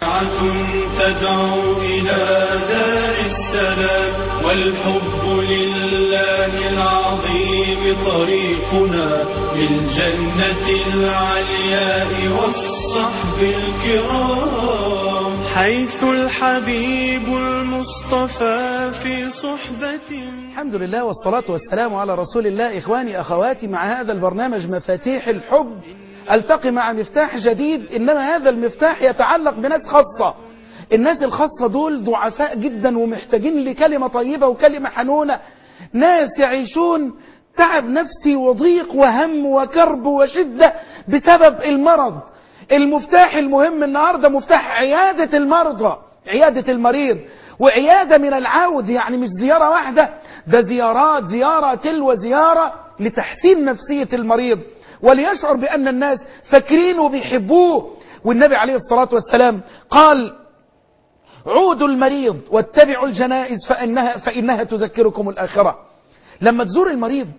تدعو إلى دار السلام والحب لله العظيم طريقنا للجنة العلياء والصحب الكرام حيث الحبيب المصطفى في صحبة. الحمد لله والصلاة والسلام على رسول الله. إخواني أخواتي، مع هذا البرنامج مفاتيح الحب ألتقي مع مفتاح جديد، إنما هذا المفتاح يتعلق بناس خاصة. الناس الخاصة دول ضعفاء جدا ومحتاجين لكلمة طيبة وكلمة حنونة. ناس يعيشون تعب نفسي وضيق وهم وكرب وشدة بسبب المرض. المفتاح المهم النهاردة مفتاح عيادة المرضى، عيادة المريض، وعيادة من العود، يعني مش زيارة واحدة، ده زيارات، زيارة تلو زيارة لتحسين نفسية المريض وليشعر بأن الناس فاكرينه وبيحبوه. والنبي عليه الصلاة والسلام قال: عودوا المريض واتبعوا الجنائز فإنها تذكركم الآخرة. لما تزور المريض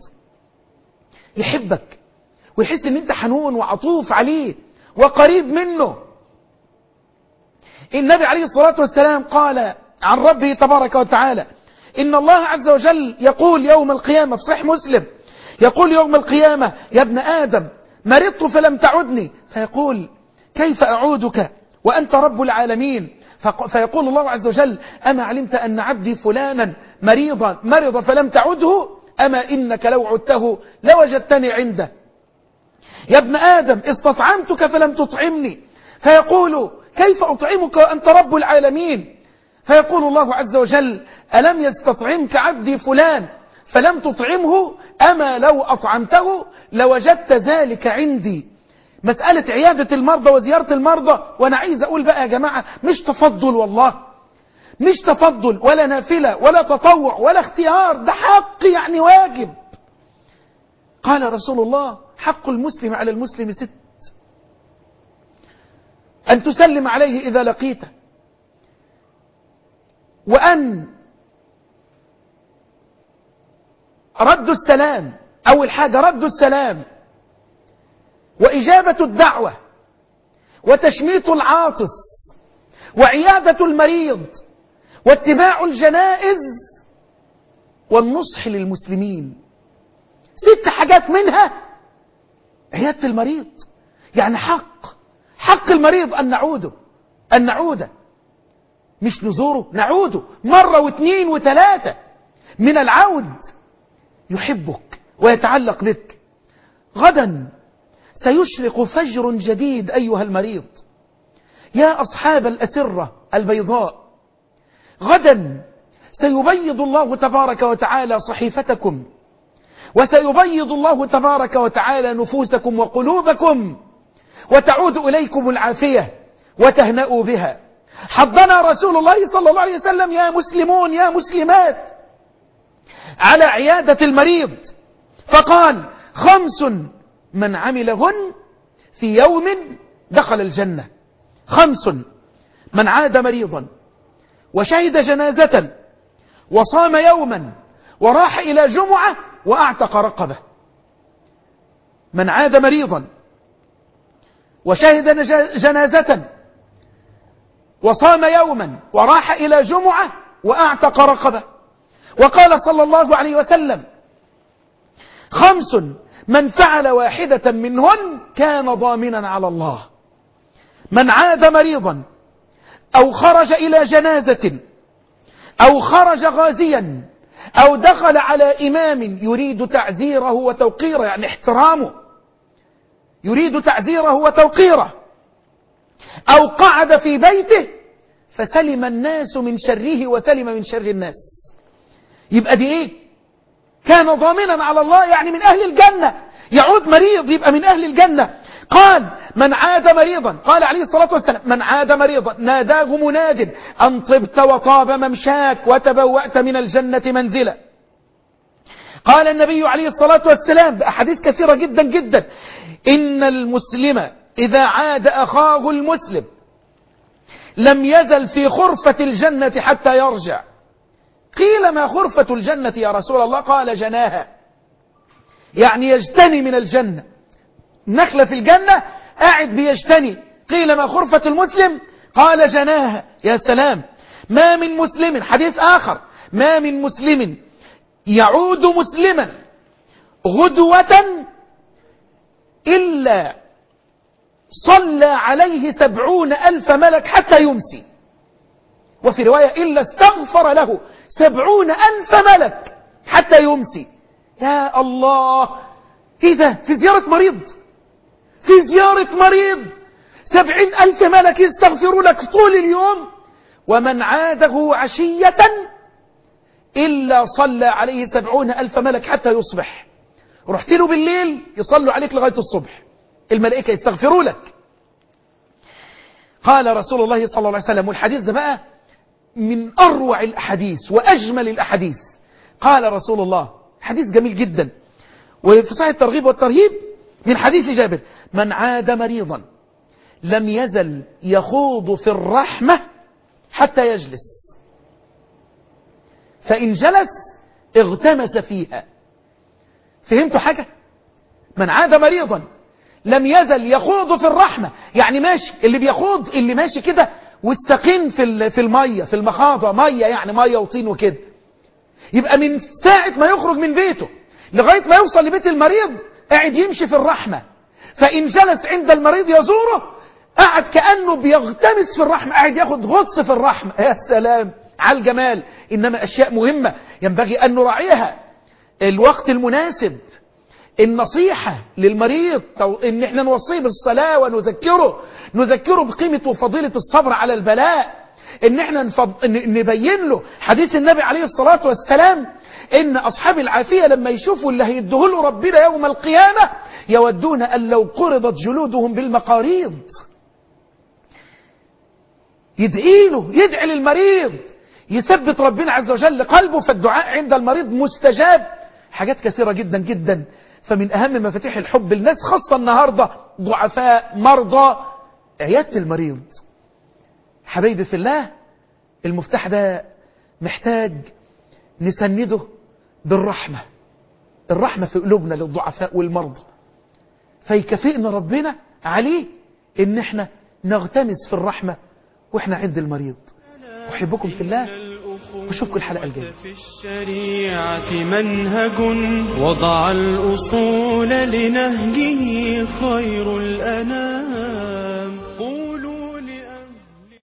يحبك ويحس ان انت حنون وعطوف عليه وقريب منه. النبي عليه الصلاة والسلام قال عن ربه تبارك وتعالى: إن الله عز وجل يقول يوم القيامة في صحيح مسلم، يقول يوم القيامة: يا ابن آدم مرضت فلم تعدني، فيقول: كيف أعودك وأنت رب العالمين؟ فيقول الله عز وجل: أما علمت أن عبدي فلانا مرض فلم تعده؟ أما إنك لو عدته لوجدتني عنده. يا ابن آدم استطعمتك فلم تطعمني، فيقول: كيف أطعمك وأنت رب العالمين؟ فيقول الله عز وجل: ألم يستطعمك عبدي فلان فلم تطعمه؟ أما لو أطعمته لوجدت ذلك عندي. مسألة عيادة المرضى وزيارة المرضى، وأنا عايز أقول بقى يا جماعة، مش تفضل، والله مش تفضل ولا نافلة ولا تطوع ولا اختيار، ده حق، يعني واجب. قال رسول الله: حق المسلم على المسلم 6: أن تسلم عليه إذا لقيته، وأن رد السلام، أول حاجة رد السلام، وإجابة الدعوة، وتشميت العاطس، وعيادة المريض، واتباع الجنائز، والنصح للمسلمين. 6 حاجات منها عيادة المريض. يعني حق المريض أن نعوده، مش نزوره، نعوده مرة واثنين وثلاثة. من العود يحبك ويتعلق بك. غدا سيشرق فجر جديد أيها المريض، يا أصحاب الأسرة البيضاء. غدا سيبيض الله تبارك وتعالى صحيفتكم، وسيبيض الله تبارك وتعالى نفوسكم وقلوبكم، وتعود إليكم العافية وتهنأوا بها. حضنا رسول الله صلى الله عليه وسلم يا مسلمون يا مسلمات على عيادة المريض، فقال: 5 من عملهن في يوم دخل الجنة. 5: من عاد مريضا وشهد جنازة وصام يوما وراح إلى جمعة وأعتق رقبة. من عاد مريضا وشهد جنازة وصام يوما وراح إلى جمعة وأعتق رقبة. وقال صلى الله عليه وسلم: 5 من فعل واحدة منهن كان ضامنا على الله. من عاد مريضا أو خرج إلى جنازة أو خرج غازيا أو دخل على إمام يريد تعزيره وتوقيره، يعني احترامه، يريد تعزيره وتوقيره، أو قعد في بيته فسلم الناس من شره وسلم من شر الناس. يبقى دي ايه؟ كان ضامنا على الله، يعني من أهل الجنة. يعود مريض يبقى من أهل الجنة. قال: من عاد مريضا، قال عليه الصلاة والسلام: من عاد مريضا ناداه مناد أن طبت وطاب ممشاك وتبوأت من الجنة منزلا. قال النبي عليه الصلاة والسلام بأحاديث كثيرة جدا جدا: إن المسلم إذا عاد أخاه المسلم لم يزل في خرفة الجنة حتى يرجع. قيل: ما خرفة الجنة يا رسول الله؟ قال: جناها، يعني يجتني من الجنة. نخلة في الجنة قاعد بيجتني. قيل: ما خرفة المسلم؟ قال جناها. يا سلام. ما من مسلم، حديث آخر، ما من مسلم يعود مسلما غدوة إلا صلى عليه 70,000 ملك حتى يمسي. وفي رواية إلا استغفر له 70,000 ملك حتى يمسي. يا الله، إيه ده؟ في زيارة مريض، في زيارة مريض 70,000 ملك يستغفروا لك طول اليوم. ومن عاده عشية إلا صلى عليه 70,000 ملك حتى يصبح. رحت له بالليل يصلوا عليك لغاية الصبح، الملائكة يستغفروا لك. قال رسول الله صلى الله عليه وسلم، والحديث ده بقى من أروع الأحاديث وأجمل الأحاديث. قال رسول الله، حديث جميل جدا وفي صحيح الترغيب والترهيب، من حديث جابر: من عاد مريضا لم يزل يخوض في الرحمة حتى يجلس، فإن جلس اغتمس فيها. فهمتوا حاجة؟ من عاد مريضا لم يزل يخوض في الرحمة، يعني ماشي، اللي بيخوض اللي ماشي كده والسقين في المية، في المخاضة، مية يعني مية وطين وكده، يبقى من ساعة ما يخرج من بيته لغاية ما يوصل لبيت المريض قاعد يمشي في الرحمة. فإن جلس عند المريض يزوره قاعد كأنه بيغتمس في الرحمة، قاعد ياخد غطس في الرحمة. يا سلام على الجمال. إنما أشياء مهمة ينبغي أن نراعيها: الوقت المناسب، النصيحة للمريض، إن احنا نوصيه بالصلاة ونذكره بقيمة وفضيلة الصبر على البلاء، إن احنا نبين له حديث النبي عليه الصلاة والسلام إن أصحاب العافية لما يشوفوا اللي هيديه له ربنا يوم القيامة يودون أن لو قرضت جلودهم بالمقاريض. يدعي له، يدعي للمريض، يثبت ربنا عز وجل قلبه، فالدعاء عند المريض مستجاب. حاجات كثيرة جدا جدا. فمن أهم مفاتيح الحب الناس خاصة النهاردة ضعفاء مرضى عيادة المريض. حبيبي في الله، المفتاح ده محتاج نسنده بالرحمة، الرحمة في قلوبنا للضعفاء والمرضى، فيكافئنا ربنا عليه إن احنا نغتمس في الرحمة وإحنا عند المريض. أحبكم في الله، واشوفكم الحلقة الجاية. في الشريعة منهج وضع الأصول لنهجه خير الأنام.